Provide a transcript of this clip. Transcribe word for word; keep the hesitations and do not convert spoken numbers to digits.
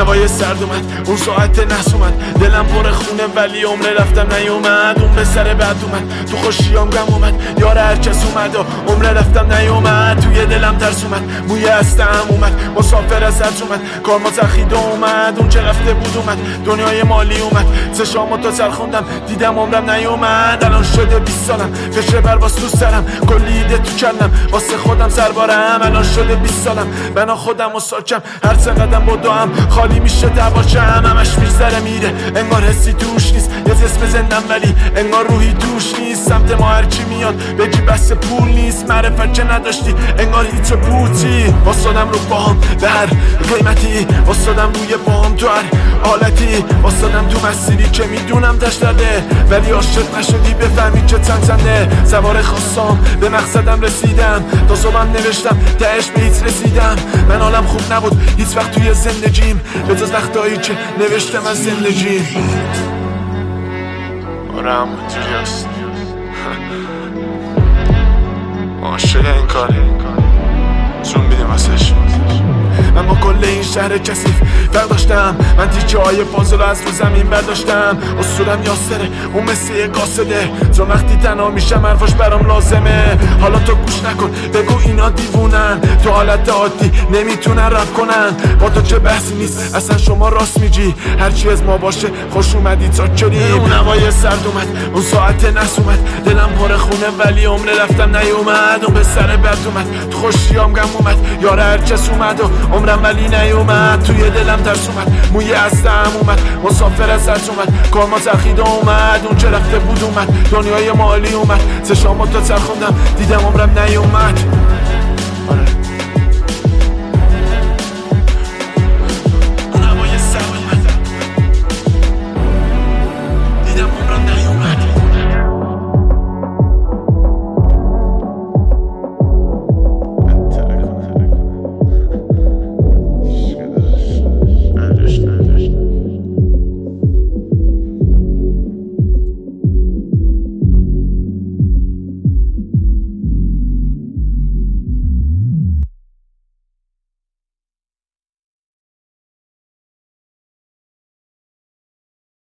هوای سرد اومد، اون ساعت نحس اومد، دلم پر خونه ولی عمره رفتم نیومد. اون به سر بعد اومد، تو خوشیام غم اومد، یار هرکس اومد و عمره رفتم نیومد. توی دلم ترس اومد، موی هستم اومد، مسافر از هرچ اومد، کارما زخیده اومد. اون چه رفته بود اومد، دنیای مالی اومد، چشامو تا سر خوندم دیدم عمرم نیومد. الان شده بیست سالم، فشر پرواز تو سرم، کلی ایده تو کلم، واسه خودم سربارم. الان شده بیست سالم، بنا خودم و ساکم، هر چه قدم بدوام خالی میشه دباشم. همش میگذره میره، انگار حسی توش نیست، یه جسم زندم ولی انگار روحی توش نیست. سمت ما هرچی میاد بگی بس پول نیست، معرفت که نداشتی انگار هیچ بوتی. واسادم رو باهم به هر قیمتی، واسادم روی باهم تو هر حالتی، واسادم تو مسیری که میدونم تشترده ولی عاشق نشدی بفهمی که چند چنده. سوار خواستم به مقصدم رسیدم، تا صبحم نوشتم تهش به هیچ رسیدم. من حالم خوب نبود هیچ وقت توی زندگیم، به جز وقتایی که نوشتم از زندگی. آره همونجوری هست، عاشق این کاری جون میدیم واسش. من با کل این شهر کثیف فرق داشتم، من تیکه های پازل از رو زمین برداشتم. اصولم یاسره اون مثل یه قاصده، چون وقتی تنها میشم حرفاش برام لازمه. حالا تو گوش نکن بگو اینا دیوونن، تو حالت عادی نمیتونن رپ کنن. با تو چه بحثی نیست اصلا، شما راست میگی، هرچی از ما باشه خوش اومدی چاکریم. اون هوای سرد اومد، اون ساعت نحس اومد، دلم پر خونه ولی عمره رفتم نیومد. اون به سر بد اومد، تو خوشیام غم اومد، یار هرکس اومد و عمرم ولی نیومد. توی دلم ترس اومد، موی هستم اومد، مسافر از هرچ اومد، کارما زخیده اومد. اون چه رفته بود اومد، دنیای مالی اومد، چشامو تا سر خوندم دیدم عمرم نیومد.